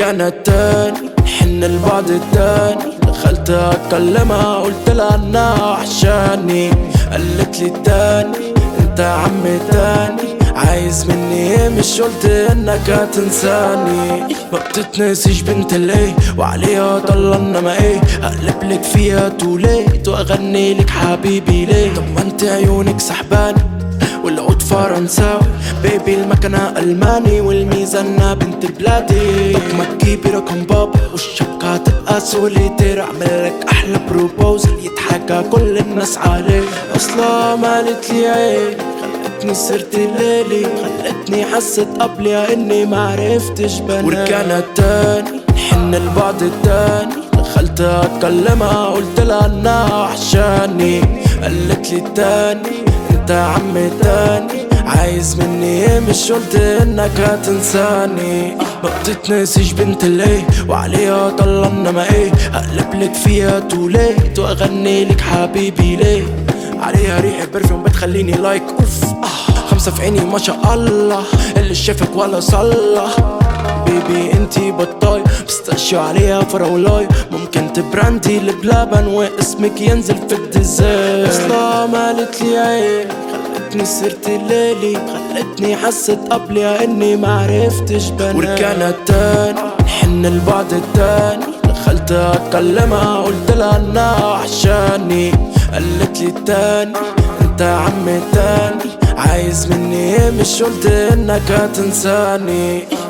ورجعنا التاني نحن لبعض التاني. دخلت اكلمها قلت لها انها وحشاني، قالت لي تاني انت عمي تاني عايز مني ايه؟ مش قلت انك هتنساني. ما بتتنسيش بنت الايه وعليها طلعنا ما ايه، اقلب لك فيها توليت واغني لك حبيبي ليه. طب ما انت عيونك سحباني والعود فرنساوي، بيبي المكنة ألماني والميزانة بنت بلادي. طب ما تجيبي رقم بابا والشبكة تبقى سوليتير، أعملك أحلى بروبوزل يضحك كل الناس عليه. أصلا مالت لي عين خلتني صرت ليلي، خلتني حست قبلها إني معرفتش بنام. ورجعنا التاني نحن لبعض التاني. دخلت أتكلمها قلت لها إنها وحشاني، قالت لي تاني انت عمي تاني عايز مني ايه؟ مش قلت انك هتنساني. ما بتتنسيش بنت الايه وعليها طلعنا ما ايه، اقلب لك فيها توليت واغني لك حبيبي ليه. عليها ريحة برفيوم بتخليني لايك اوف 5 في عيني ما شاء الله، اللي شافك ولا صلى. بيبي انتي بطاي بستاشيو عليها فراولاي، ممكن تبراندي بلبن واسمك ينزل في الديزاين. اصلا مالت لي عين خلتني صرت ليلي، خلتني حست قبلها اني معرفتش بنام. ورجعنا التاني نحن لبعض التاني. دخلت اكلمها قلت لها انها وحشاني، قالت لي تاني انت عمي تاني عايز مني ايه؟ مش قلت انك هتنساني.